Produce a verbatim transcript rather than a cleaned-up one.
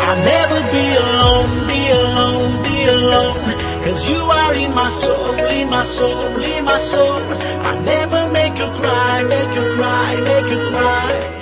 I'll never be alone, be alone, be alone. Cause you are in my soul, in my soul, in my soul. I'll never make you cry, make you cry, make you cry.